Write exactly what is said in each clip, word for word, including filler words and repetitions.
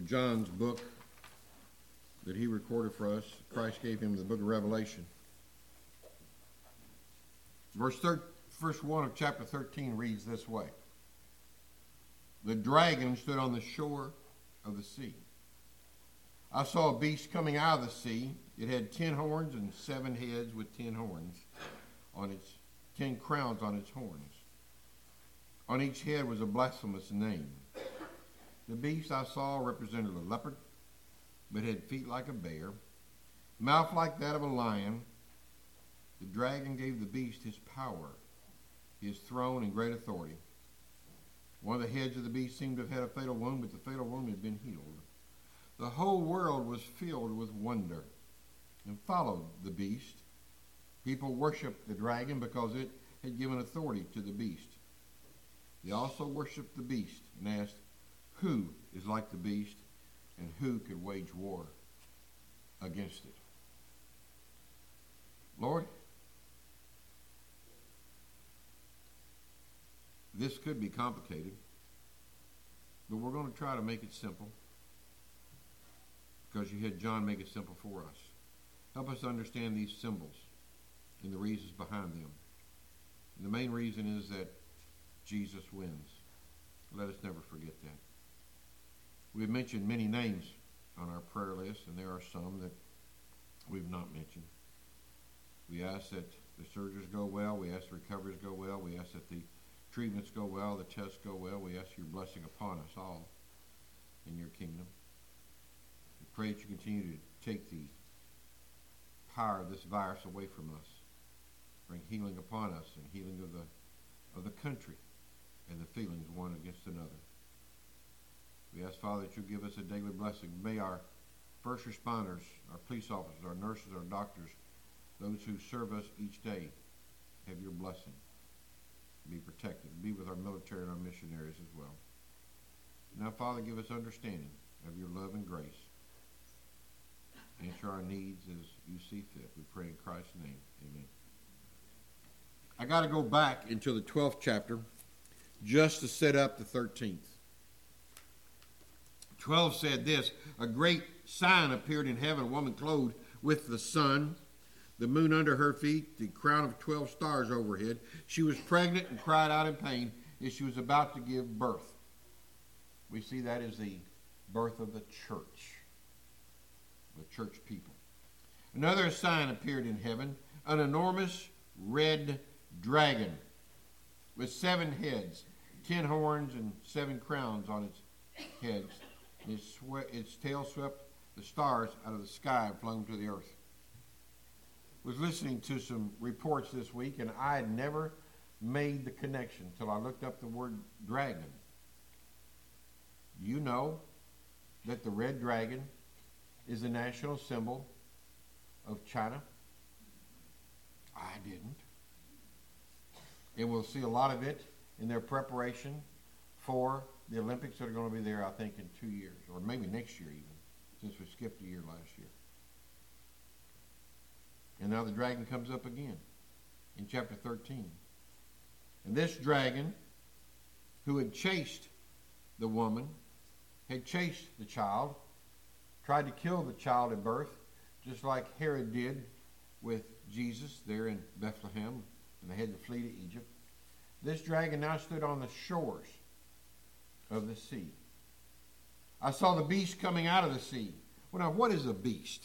of John's book that he recorded for us. Christ gave him the book of Revelation. Verse, thir- verse one of chapter thirteen reads this way. The dragon stood on the shore of the sea. I saw a beast coming out of the sea. It had ten horns and seven heads with ten horns on its, ten crowns on its horns. On each head was a blasphemous name. The beast I saw represented a leopard, but had feet like a bear, mouth like that of a lion. The dragon gave the beast his power, his throne, and great authority. One of the heads of the beast seemed to have had a fatal wound, but the fatal wound had been healed. The whole world was filled with wonder and followed the beast. People worshiped the dragon because it had given authority to the beast. They also worshiped the beast and asked, who is like the beast and who could wage war against it? Lord, this could be complicated, but we're going to try to make it simple because you had John make it simple for us. Help us understand these symbols and the reasons behind them. And the main reason is that Jesus wins. Let us never forget that. We've mentioned many names on our prayer list, and there are some that we've not mentioned. We ask that the surgeries go well. We ask the recoveries go well. We ask that the treatments go well, the tests go well. We ask your blessing upon us all in your kingdom. We pray that you continue to take the power of this virus away from us. Bring healing upon us and healing of the of the country and the feelings one against another. We ask, Father, that you give us a daily blessing. May our first responders, our police officers, our nurses, our doctors, those who serve us each day, have your blessing. Be protected. Be with our military and our missionaries as well. Now, Father, give us understanding of your love and grace. Answer our needs as you see fit. We pray in Christ's name. Amen. I got to go back into the twelfth chapter just to set up the thirteenth. twelve said this, a great sign appeared in heaven, a woman clothed with the sun, the moon under her feet, the crown of twelve stars overhead. She was pregnant and cried out in pain as she was about to give birth. We see that as the birth of the church, the church people. Another sign appeared in heaven, an enormous red dragon with seven heads, ten horns, and seven crowns on its heads. Its, swe- its tail swept the stars out of the sky and flung to the earth. Was listening to some reports this week, and I had never made the connection until I looked up the word dragon. You know that the red dragon is the national symbol of China? I didn't. And we'll see a lot of it in their preparation for the Olympics that are going to be there, I think, in two years, or maybe next year even, since we skipped a year last year. And now the dragon comes up again in chapter thirteen. And this dragon, who had chased the woman, had chased the child, tried to kill the child at birth, just like Herod did with Jesus there in Bethlehem, and they had to flee to Egypt. This dragon now stood on the shores of the sea. I saw the beast coming out of the sea. Well, now, what is a beast?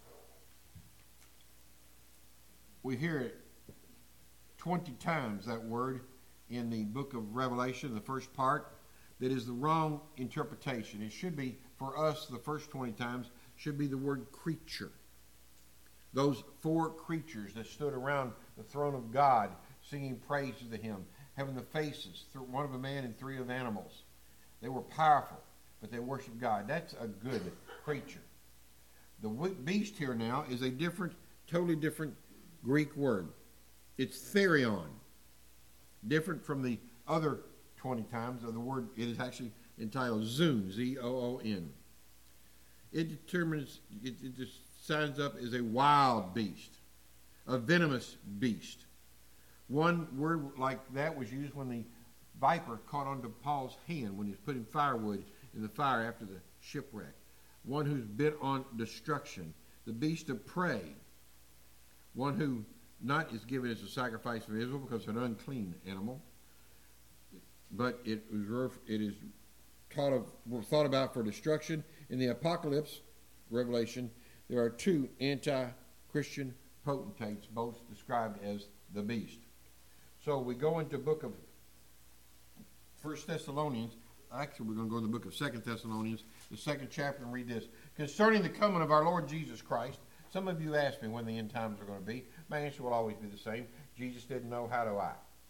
We hear it twenty times, that word, in the book of Revelation, the first part. That is the wrong interpretation. It should be, for us, the first twenty times, should be the word creature. Those four creatures that stood around the throne of God, singing praises to him, having the faces, one of a man and three of animals. They were powerful, but they worshiped God. That's a good creature. The beast here now is a different, totally different Greek word. It's therion. Different from the other twenty times of the word. It is actually entitled zoon, Z O O N. It determines, it, it just signs up as a wild beast, a venomous beast. One word like that was used when the viper caught onto Paul's hand when he was putting firewood in the fire after the shipwreck. One who's bent on destruction. The beast of prey. One who not is given as a sacrifice for Israel because it's an unclean animal, but it was it is taught of, thought about for destruction. In the Apocalypse, Revelation, there are two anti-Christian potentates, both described as the beast. So we go into the book of First Thessalonians. Actually, we're going to go to the book of Second Thessalonians, the second chapter, and read this. Concerning the coming of our Lord Jesus Christ, some of you asked me when the end times are going to be. My answer will always be the same. Jesus didn't know, how do I?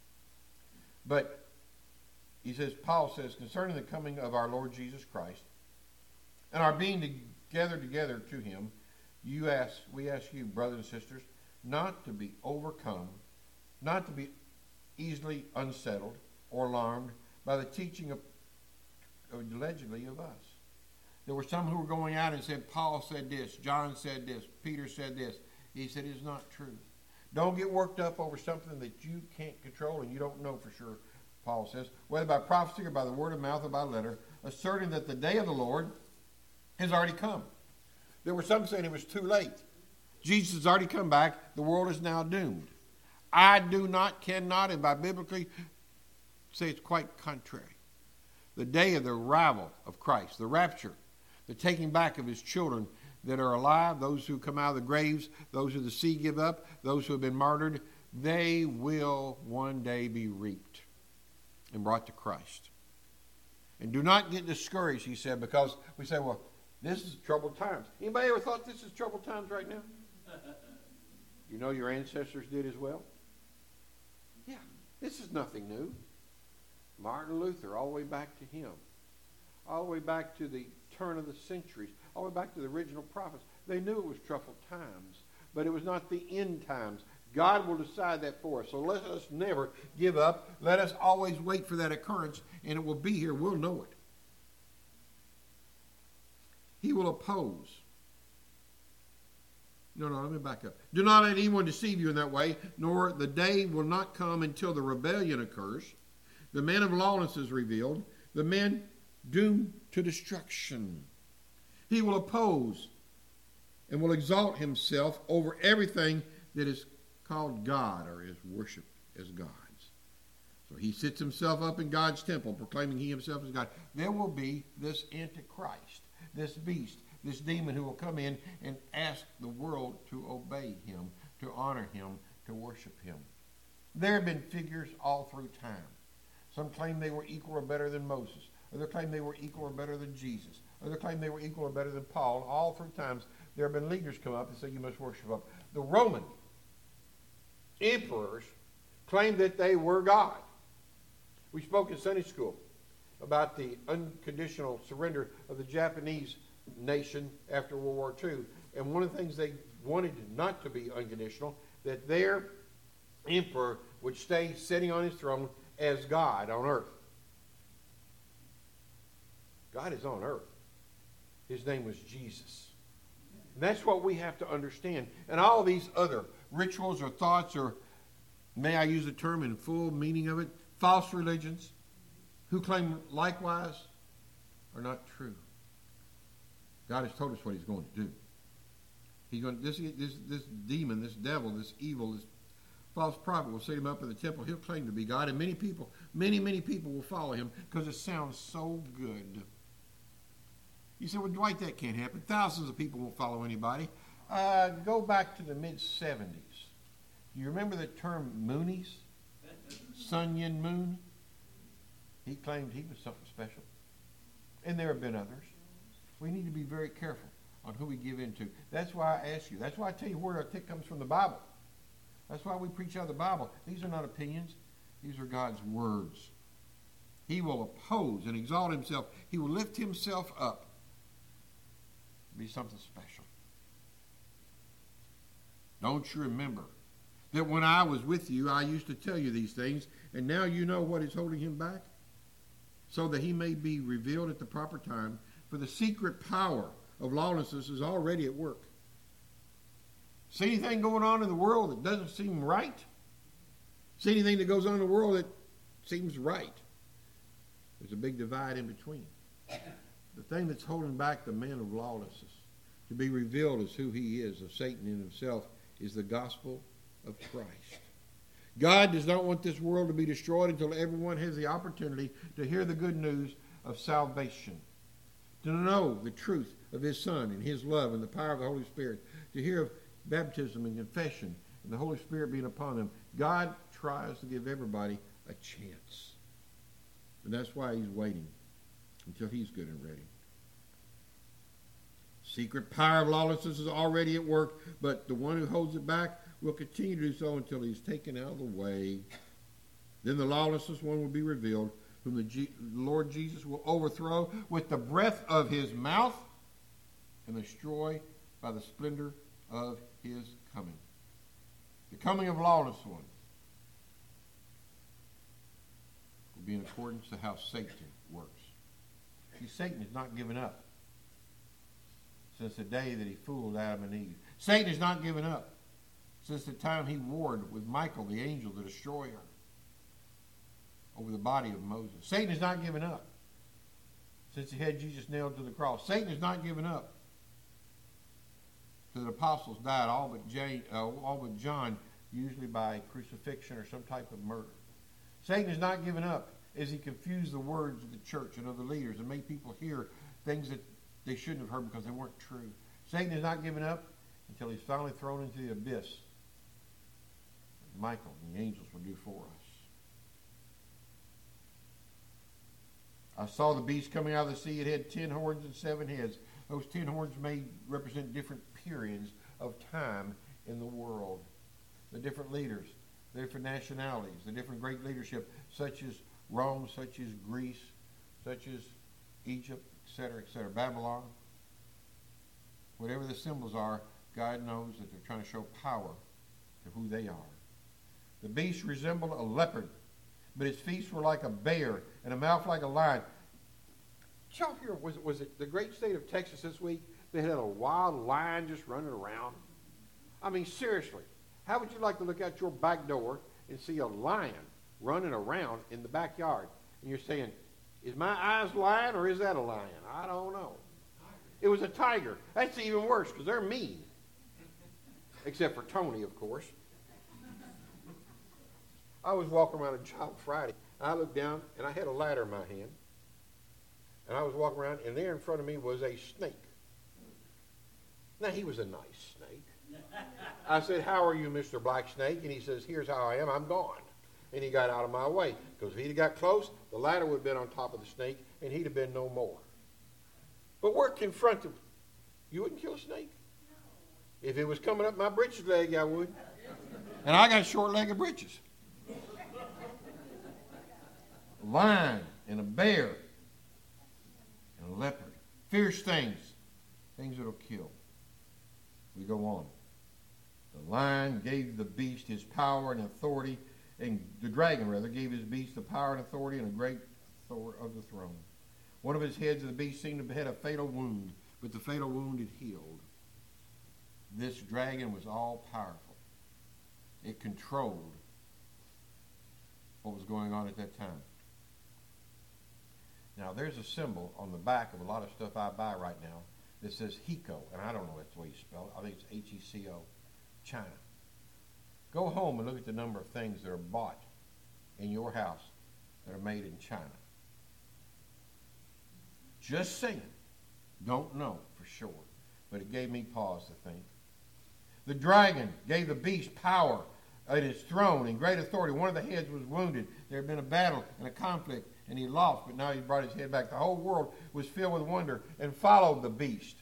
But he says, Paul says, concerning the coming of our Lord Jesus Christ and our being together together to him, you ask, we ask you, brothers and sisters, not to be overcome, not to be easily unsettled or alarmed by the teaching of, of allegedly of us. There were some who were going out and said, Paul said this, John said this, Peter said this. He said, it's not true. Don't get worked up over something that you can't control and you don't know for sure, Paul says, whether by prophecy or by the word of mouth or by letter, asserting that the day of the Lord has already come. There were some saying it was too late. Jesus has already come back. The world is now doomed. I do not, cannot, and by biblically say it's quite contrary. The day of the arrival of Christ, the rapture, the taking back of his children that are alive, those who come out of the graves, those who the sea give up, those who have been martyred, they will one day be reaped and brought to Christ. And do not get discouraged, he said, because we say, well, this is troubled times. Anybody ever thought this is troubled times right now? You know your ancestors did as well? Yeah, this is nothing new. Martin Luther, all the way back to him. All the way back to the turn of the centuries. All the way back to the original prophets. They knew it was troubled times. But it was not the end times. God will decide that for us. So let us never give up. Let us always wait for that occurrence. And it will be here. We'll know it. He will oppose. No, no, let me back up. Do not let anyone deceive you in that way, nor the day will not come until the rebellion occurs. The man of lawlessness is revealed, the man doomed to destruction. He will oppose and will exalt himself over everything that is called God or is worshipped as gods. So he sits himself up in God's temple, proclaiming he himself is God. There will be this Antichrist, this beast, this demon who will come in and ask the world to obey him, to honor him, to worship him. There have been figures all through time. Some claim they were equal or better than Moses. Others claim they were equal or better than Jesus. Others claim they were equal or better than Paul. All through times, there have been leaders come up and say, you must worship up. The Roman emperors claimed that they were God. We spoke in Sunday school about the unconditional surrender of the Japanese nation after World War Two. And one of the things they wanted not to be unconditional, that their emperor would stay sitting on his throne as God on earth. God is on earth. His name was Jesus. And that's what we have to understand. And all these other rituals or thoughts, or may I use the term in full meaning of it, false religions, who claim likewise, are not true. God has told us what he's going to do. He's going to, this, this, this demon, this devil, this evil, this false prophet will set him up in the temple. He'll claim to be God, and many people, many, many people will follow him because it sounds so good. You say, well, Dwight, that can't happen. Thousands of people won't follow anybody. Uh, go back to the mid seventies. Do you remember the term Moonies? Sun Yin Moon? He claimed he was something special. And there have been others. We need to be very careful on who we give into. That's why I ask you. That's why I tell you where our tick comes from, the Bible. That's why we preach out of the Bible. These are not opinions. These are God's words. He will oppose and exalt himself. He will lift himself up. Be something special. Don't you remember that when I was with you, I used to tell you these things, and now you know what is holding him back? So that he may be revealed at the proper time, for the secret power of lawlessness is already at work. See anything going on in the world that doesn't seem right? See anything that goes on in the world that seems right? There's a big divide in between. thing that's holding back the man of lawlessness to be revealed as who he is, of Satan in himself, is the gospel of Christ. God does not want this world to be destroyed until everyone has the opportunity to hear the good news of salvation, to know the truth of his Son and his love and the power of the Holy Spirit, to hear of baptism and confession and the Holy Spirit being upon them. God tries to give everybody a chance. And that's why he's waiting until he's good and ready. Secret power of lawlessness is already at work, but the one who holds it back will continue to do so until he's taken out of the way. Then the lawlessness one will be revealed, whom the G- Lord Jesus will overthrow with the breath of his mouth and destroy by the splendor of his coming. The coming of lawless one will be in accordance to how Satan works. See, Satan has not given up since the day that he fooled Adam and Eve. Satan has not given up since the time he warred with Michael, the angel, the destroyer, over the body of Moses. Satan has not given up since he had Jesus nailed to the cross. Satan has not given up till the apostles died, all but, Jay, uh, all but John, usually by crucifixion or some type of murder. Satan has not given up as he confused the words of the church and of the leaders and made people hear things that they shouldn't have heard because they weren't true. Satan has not given up until he's finally thrown into the abyss. Michael and the angels will do for us. I saw the beast coming out of the sea. It had ten horns and seven heads. Those ten horns may represent different periods of time in the world. The different leaders, the different nationalities, the different great leadership, such as Rome, such as Greece, such as Egypt, et cetera, et cetera, Babylon. Whatever the symbols are, God knows that they're trying to show power to who they are. The beast resembled a leopard, but his feet were like a bear and a mouth like a lion. Did y'all hear, was, was it the great state of Texas this week? They had a wild lion just running around. I mean, seriously, how would you like to look out your back door and see a lion running around in the backyard? And you're saying, is my eyes lying or is that a lion? I don't know. It was a tiger. That's even worse because they're mean. Except for Tony, of course. I was walking around a job Friday. And I looked down and I had a ladder in my hand. And I was walking around and there in front of me was a snake. Now he was a nice snake. I said, how are you, Mister Black Snake? And he says, here's how I am. I'm gone. And he got out of my way. Because if he'd have got close, the ladder would have been on top of the snake and he'd have been no more. But we're confronted. You wouldn't kill a snake? No. If it was coming up my britches leg, I would. And I got short-legged britches. A lion and a bear and a leopard. Fierce things. Things that'll kill. We go on. The lion gave the beast his power and authority, and the dragon, rather, gave his beast the power and authority and a great authority of the throne. One of his heads of the beast seemed to have had a fatal wound, but the fatal wound had healed. This dragon was all powerful. It controlled what was going on at that time. Now, there's a symbol on the back of a lot of stuff I buy right now that says HECO, and I don't know that's the way you spell it. I think it's H E C O, China. Go home and look at the number of things that are bought in your house that are made in China. Just saying. Don't know for sure, but it gave me pause to think. The dragon gave the beast power at his throne and great authority. One of the heads was wounded. There had been a battle and a conflict, and he lost, but now he brought his head back. The whole world was filled with wonder and followed the beast.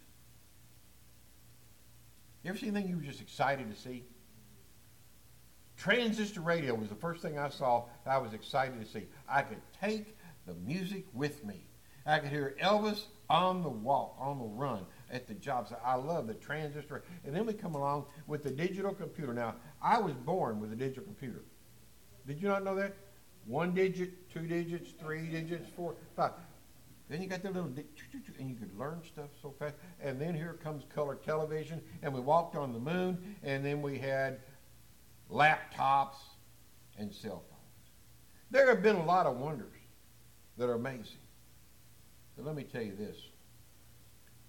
You ever see anything you were just excited to see? Transistor radio was the first thing I saw that I was excited to see. I could take the music with me. I could hear Elvis on the walk, on the run at the job site. I love the transistor. And then we come along with the digital computer. Now, I was born with a digital computer. Did you not know that? One digit, two digits, three digits, four, five. Then you got the little, di- and you could learn stuff so fast. And then here comes color television, and we walked on the moon, and then we had laptops and cell phones. There have been a lot of wonders that are amazing. But let me tell you this.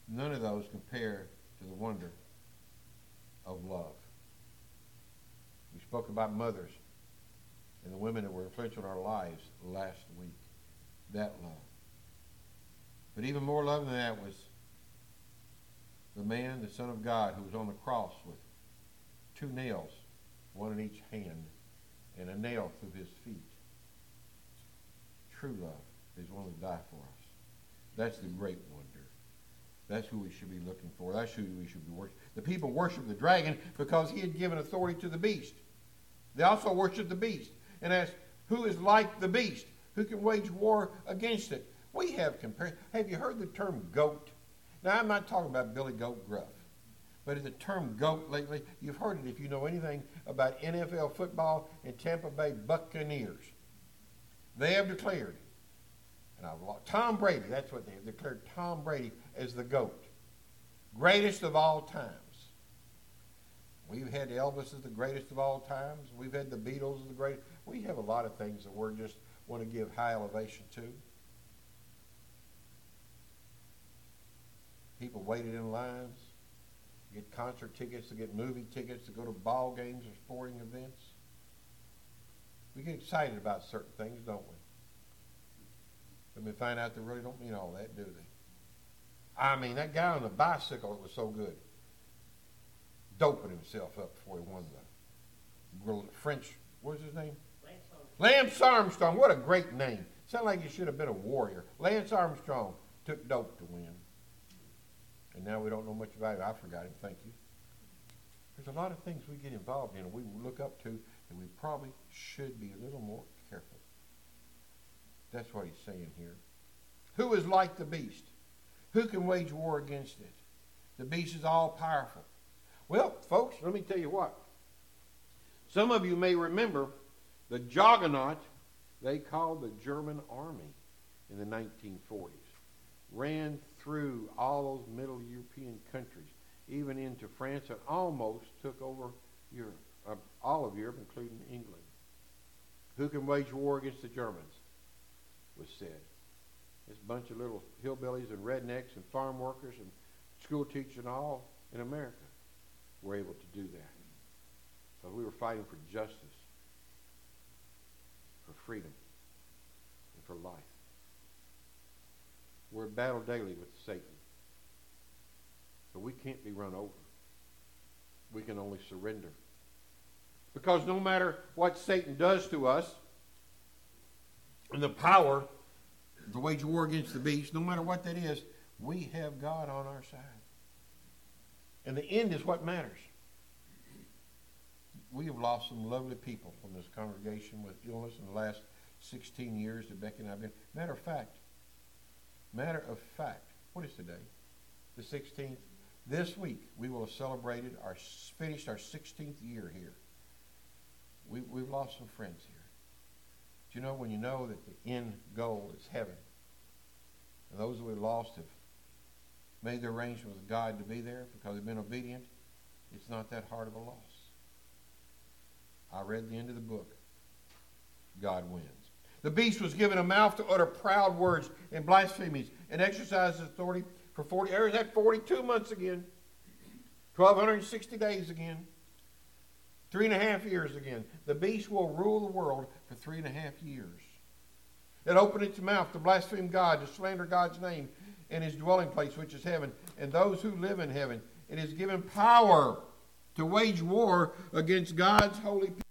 none of those compare to the wonder of love. We spoke about mothers and the women that were influential in our lives last week. That love. But even more love than that was the man, the Son of God, who was on the cross with two nails, one in each hand, and a nail through his feet. True love is willing to die for us. That's the great wonder. That's who we should be looking for. That's who we should be worshiping. The people worshiped the dragon because he had given authority to the beast. They also worshiped the beast and asked, who is like the beast? Who can wage war against it? We have compared. Have you heard the term goat? Now, I'm not talking about Billy Goat Gruff, but the term goat lately, you've heard it if you know anything about N F L football and Tampa Bay Buccaneers. They have declared, and I've lost, Tom Brady, that's what they have declared Tom Brady as the GOAT. Greatest of all times. We've had Elvis as the greatest of all times. We've had the Beatles as the greatest. We have a lot of things that we're just want to give high elevation to. People waited in lines to get concert tickets, to get movie tickets, to go to ball games or sporting events. We get excited about certain things, don't we? But we find out they really don't mean all that, do they? I mean, that guy on the bicycle that was so good, doping himself up before he won the French, what was his name? Lance Armstrong. What a great name. Sounded like he should have been a warrior. Lance Armstrong took dope to win. And now we don't know much about it. I forgot him. Thank you. There's a lot of things we get involved in and we look up to and we probably should be a little more careful. That's what he's saying here. Who is like the beast? Who can wage war against it? The beast is all powerful. Well, folks, let me tell you what. Some of you may remember the juggernaut they called the German army in the nineteen forties. Ran through all those Middle European countries, even into France, and almost took over Europe, uh, all of Europe, including England. Who can wage war against the Germans? Was said. This bunch of little hillbillies and rednecks and farm workers and school teachers and all in America were able to do that. Because we were fighting for justice, for freedom, and for life. We're at battle daily with Satan. But we can't be run over. We can only surrender. Because no matter what Satan does to us, and the power to wage war against the beast, no matter what that is, we have God on our side. And the end is what matters. We have lost some lovely people from this congregation with illness in the last sixteen years that Becky and I have been. Matter of fact, matter of fact, what is today? The sixteenth. This week we will have celebrated our finished our sixteenth year here. We, we've lost some friends here. Do you know when you know that the end goal is heaven, and those that we lost have made the arrangement with God to be there because they've been obedient, it's not that hard of a loss. I read the end of the book. God wins. The beast was given a mouth to utter proud words and blasphemies and exercise his authority for forty, there's that forty-two months again, twelve sixty days again, three and a half years again. The beast will rule the world for three and a half years. It opened its mouth to blaspheme God, to slander God's name and his dwelling place, which is heaven, and those who live in heaven. It is given power to wage war against God's holy people.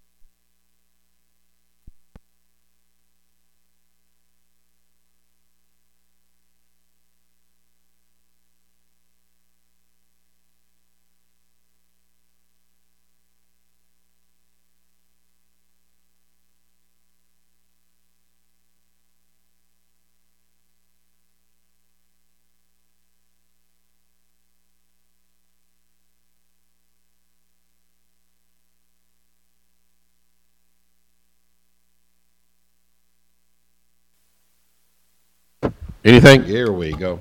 Anything? Here we go.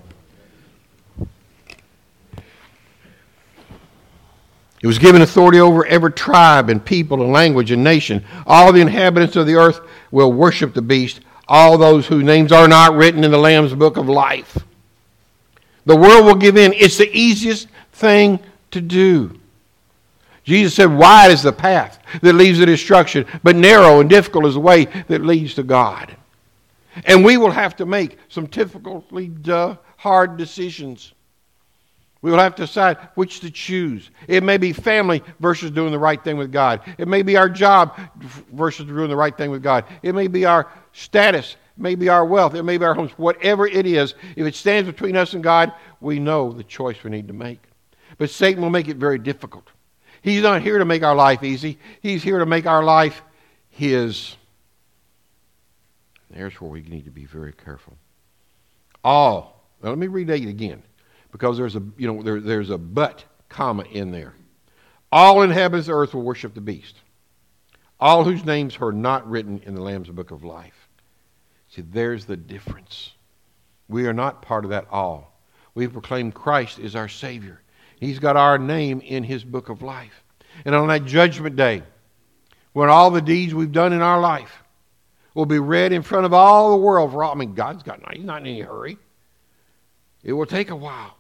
It was given authority over every tribe and people and language and nation. All the inhabitants of the earth will worship the beast, all those whose names are not written in the Lamb's book of life. The world will give in. It's the easiest thing to do. Jesus said, wide is the path that leads to destruction, but narrow and difficult is the way that leads to God. And we will have to make some difficultly uh, hard decisions. We will have to decide which to choose. It may be family versus doing the right thing with God. It may be our job versus doing the right thing with God. It may be our status. It may be our wealth. It may be our homes. Whatever it is, if it stands between us and God, we know the choice we need to make. But Satan will make it very difficult. He's not here to make our life easy. He's here to make our life his. There's where we need to be very careful. All. Now let me read it again, because there's a you know there, there's a but comma in there. All inhabitants of the earth will worship the beast, all whose names are not written in the Lamb's book of life. See, there's the difference. We are not part of that all. We proclaim Christ is our Savior. He's got our name in his book of life. And on that judgment day, when all the deeds we've done in our life will be read in front of all the world. For all, I mean, God's got not, he's not in any hurry. It will take a while.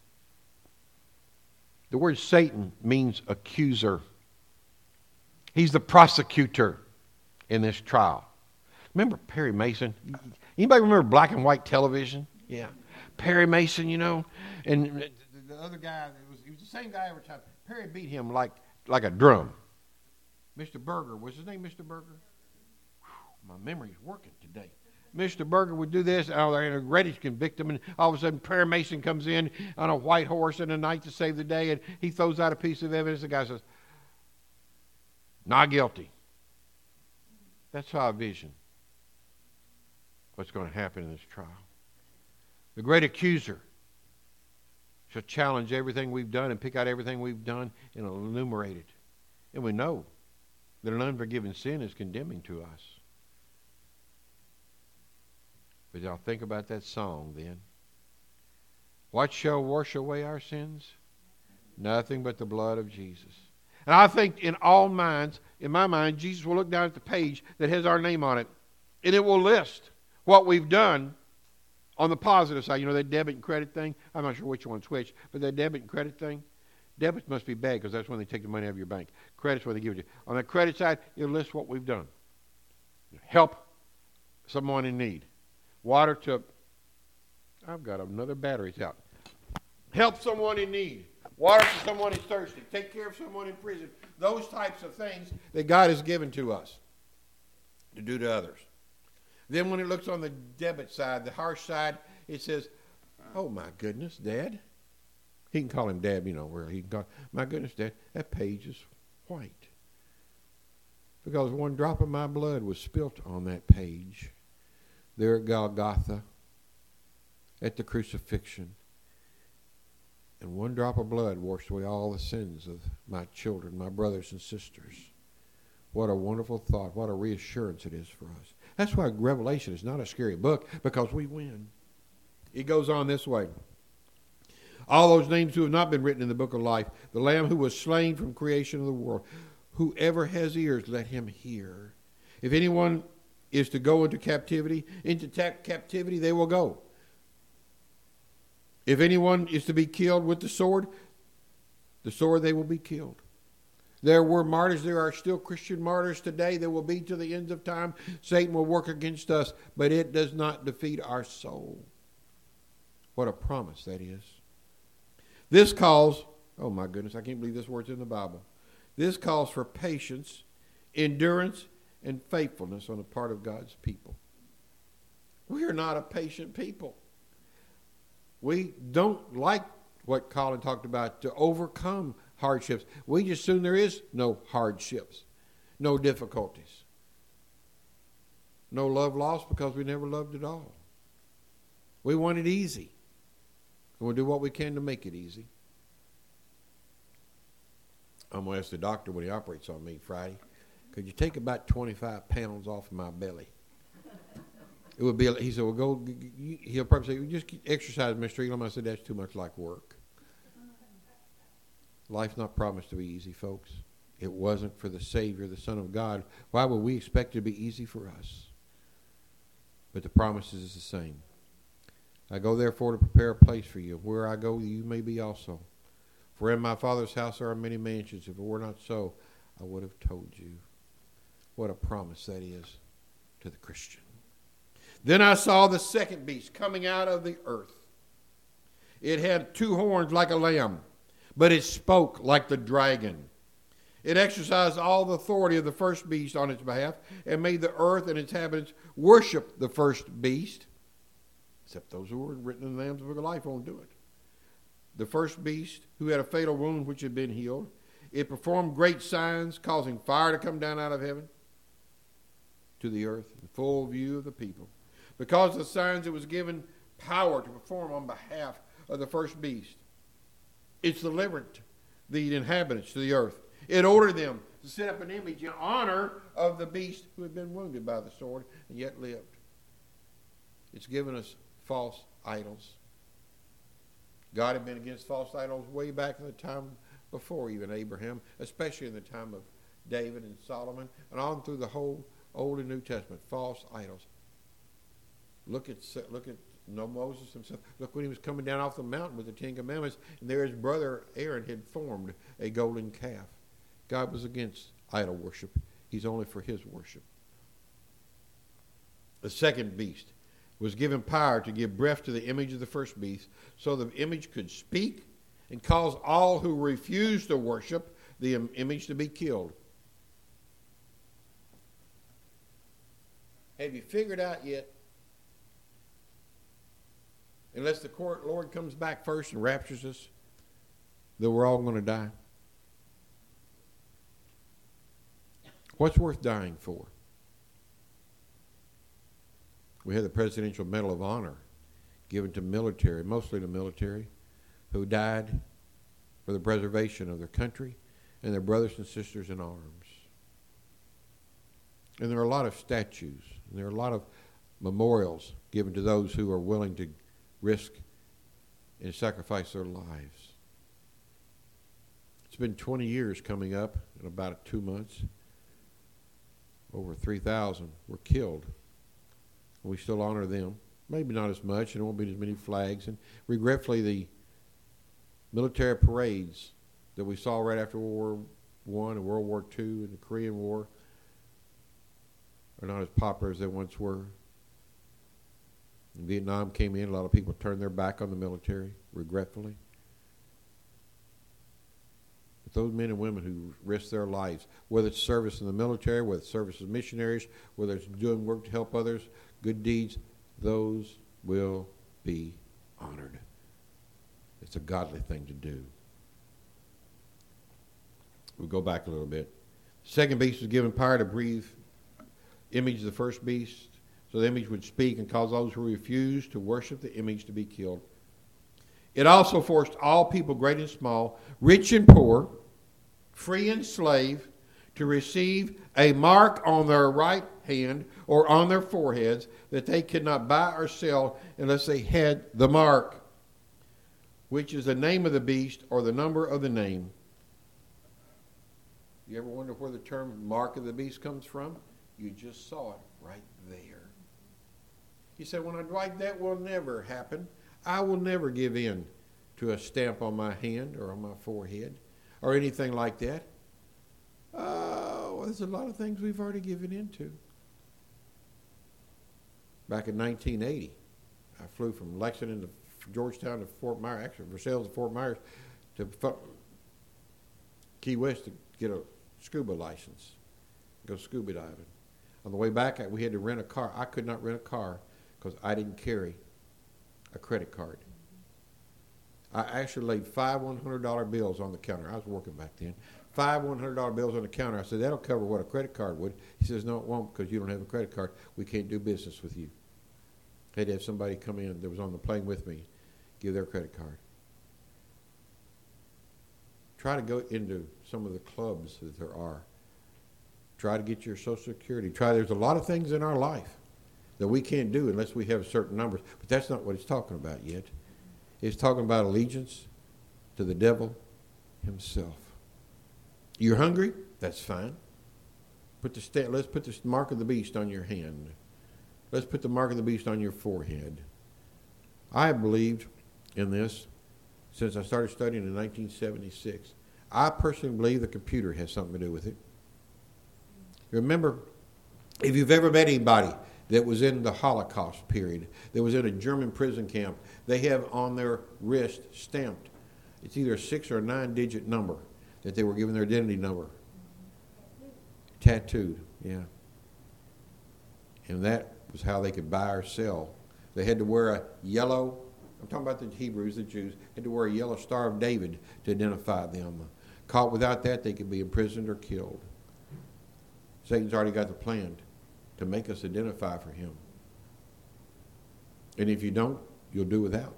The word Satan means accuser. He's the prosecutor in this trial. Remember Perry Mason? Anybody remember black and white television? Yeah. Perry Mason, you know. And the other guy, it was, he was the same guy every time. Perry beat him like, like a drum. Mister Berger, was his name Mister Berger? Whew, my memory's working today. Mister Berger would do this, and ready to convict him, and all of a sudden Perry Mason comes in on a white horse in the night to save the day, and he throws out a piece of evidence. The guy says, not guilty. That's our vision. What's going to happen in this trial. The great accuser shall challenge everything we've done and pick out everything we've done and enumerate it. And we know that an unforgiven sin is condemning to us. But y'all think about that song then. What shall wash away our sins? Nothing but the blood of Jesus. And I think in all minds, in my mind, Jesus will look down at the page that has our name on it, and it will list what we've done on the positive side. You know that debit and credit thing? I'm not sure which one's which, but that debit and credit thing, debit must be bad because that's when they take the money out of your bank. Credit's when they give it to you. On the credit side, it'll list what we've done. Help someone in need. Water to, I've got another battery's out. Help someone in need. Water to someone who's thirsty. Take care of someone in prison. Those types of things that God has given to us to do to others. Then when it looks on the debit side, the harsh side, it says, oh my goodness, Dad. He can call him Dad, you know, where he can call, my goodness, Dad, that page is white. Because one drop of my blood was spilt on that page. There at Golgotha, at the crucifixion. And one drop of blood washed away all the sins of my children, my brothers and sisters. What a wonderful thought. What a reassurance it is for us. That's why Revelation is not a scary book, because we win. It goes on this way. All those names who have not been written in the book of life, the Lamb who was slain from creation of the world. Whoever has ears, let him hear. If anyone is to go into captivity, into ta- captivity they will go. If anyone is to be killed with the sword, the sword they will be killed. There were martyrs. There are still Christian martyrs today. There will be to the end of time. Satan will work against us, but it does not defeat our soul. What a promise that is. This calls, oh my goodness, I can't believe this word's in the Bible. This calls for patience, endurance, and faithfulness on the part of God's people. We are not a patient people. We don't like what Colin talked about, to overcome hardships. We just assume there is no hardships, no difficulties, no love lost because we never loved at all. We want it easy, and we'll do what we can to make it easy. I'm going to ask the doctor when he operates on me Friday, could you take about twenty-five pounds off of my belly? It would be. He said, "Well, go." He'll probably say, "Just exercise, Mister Elam." I said, "That's too much like work." Life's not promised to be easy, folks. It wasn't for the Savior, the Son of God. Why would we expect it to be easy for us? But the promise is the same. I go therefore to prepare a place for you. Where I go, you may be also. For in my Father's house there are many mansions. If it were not so, I would have told you. What a promise that is to the Christian. Then I saw the second beast coming out of the earth. It had two horns like a lamb, but it spoke like the dragon. It exercised all the authority of the first beast on its behalf and made the earth and its inhabitants worship the first beast. Except those who were written in the Lamb's Book of Life won't do it. The first beast, who had a fatal wound which had been healed, it performed great signs, causing fire to come down out of heaven to the earth in full view of the people. Because of the signs, it was given power to perform on behalf of the first beast. It's delivered the inhabitants to the earth. It ordered them to set up an image in honor of the beast who had been wounded by the sword and yet lived. It's given us false idols. God had been against false idols way back in the time before even Abraham, especially in the time of David and Solomon, and on through the whole Old and New Testament. False idols. Look at look at no Moses himself. Look when he was coming down off the mountain with the Ten Commandments, and there his brother Aaron had formed a golden calf. God was against idol worship. He's only for his worship. The second beast was given power to give breath to the image of the first beast, so the image could speak and cause all who refused to worship the image to be killed. Have you figured out yet? Unless the Lord comes back first and raptures us, that we're all going to die. What's worth dying for? We had the Presidential Medal of Honor given to military, mostly the military, who died for the preservation of their country and their brothers and sisters in arms. And there are a lot of statues, and there are a lot of memorials given to those who are willing to risk and sacrifice their lives. It's been twenty years coming up in about two months. Over three thousand were killed. We still honor them. Maybe not as much, and there won't be as many flags. And regretfully, the military parades that we saw right after World War One and World War Two and the Korean War are not as popular as they once were. When Vietnam came in, a lot of people turned their back on the military, regretfully. But those men and women who risk their lives, whether it's service in the military, whether it's service as missionaries, whether it's doing work to help others, good deeds, those will be honored. It's a godly thing to do. We'll go back a little bit. The second beast was given power to breathe image of the first beast, so the image would speak and cause those who refused to worship the image to be killed. It also forced all people, great and small, rich and poor, free and slave, to receive a mark on their right hand or on their foreheads that they could not buy or sell unless they had the mark, which is the name of the beast or the number of the name. You ever wonder where the term mark of the beast comes from? You just saw it right there. He said, when I write, that will never happen. I will never give in to a stamp on my hand or on my forehead or anything like that. Oh, well, there's a lot of things we've already given into. Back in nineteen eighty, I flew from Lexington to Georgetown to Fort Myers, actually Versailles to Fort Myers, to Key West to get a scuba license, go scuba diving. On the way back, we had to rent a car. I could not rent a car because I didn't carry a credit card. I actually laid five one hundred dollar bills on the counter. I was working back then. Five one hundred dollar bills on the counter. I said, that'll cover what a credit card would. He says, no, it won't, because you don't have a credit card. We can't do business with you. I had to have somebody come in that was on the plane with me, give their credit card. Try to go into some of the clubs that there are. Try to get your Social Security. Try. There's a lot of things in our life that we can't do unless we have certain numbers. But that's not what it's talking about yet. It's talking about allegiance to the devil himself. You're hungry? That's fine. Put the sta- let's put the mark of the beast on your hand. Let's put the mark of the beast on your forehead. I have believed in this since I started studying in nineteen seventy-six. I personally believe the computer has something to do with it. Remember, if you've ever met anybody that was in the Holocaust period, that was in a German prison camp, they have on their wrist stamped, it's either a six or a nine digit number that they were given their identity number. Tattooed, yeah. And that was how they could buy or sell. They had to wear a yellow, I'm talking about the Hebrews, the Jews, had to wear a yellow Star of David to identify them. Caught without that, they could be imprisoned or killed. Satan's already got the plan to make us identify for him. And if you don't, you'll do without.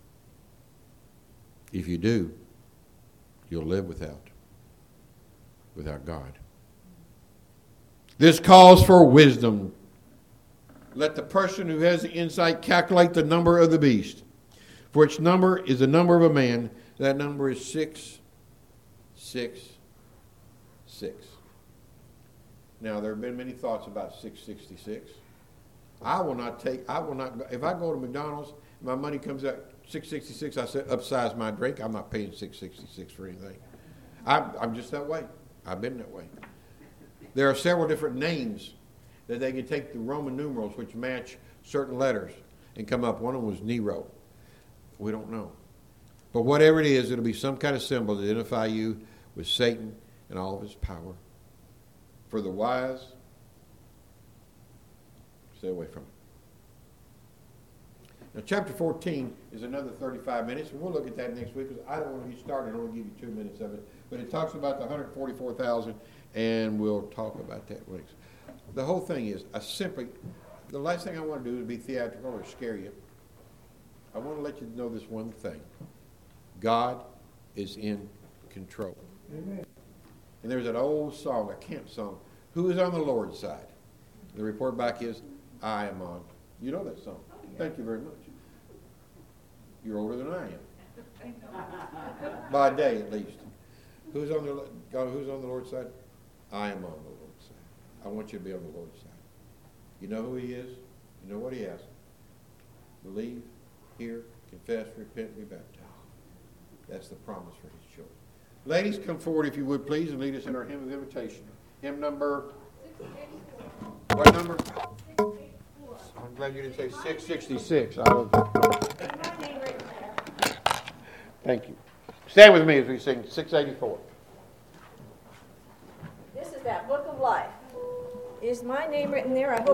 If you do, you'll live without, without God. This calls for wisdom. Let the person who has the insight calculate the number of the beast. For its number is the number of a man. That number is six, six, six. Now, there have been many thoughts about six sixty-six. I will not take, I will not, if I go to McDonald's, my money comes out six sixty-six, I say upsize my drink, I'm not paying six sixty-six for anything. I'm, I'm just that way. I've been that way. There are several different names that they can take the Roman numerals, which match certain letters, and come up. One of them was Nero. We don't know. But whatever it is, it'll be some kind of symbol to identify you with Satan and all of his power. For the wise, stay away from it. Now, chapter fourteen is another thirty-five minutes, and we'll look at that next week because I don't want to get started. I'll only give you two minutes of it. But it talks about the one hundred forty-four thousand, and we'll talk about that next. The whole thing is, I simply, the last thing I want to do is be theatrical or scare you. I want to let you know this one thing. God is in control. Amen. And there's that old song, a camp song, who is on the Lord's side? The report back is, I am on. You know that song. Thank you very much. You're older than I am. By a day, at least. Who's on the God, who's on the Lord's side? I am on the Lord's side. I want you to be on the Lord's side. You know who he is? You know what he asks? Believe, hear, confess, repent, be baptized. That's the promise for his children. Ladies, come forward if you would, please, and lead us in our hymn of invitation. Hymn number, what number? I'm glad you didn't say six sixty-six. I was... Thank you. Stand with me as we sing six eighty-four. This is that book of life. Is my name written there? I hope.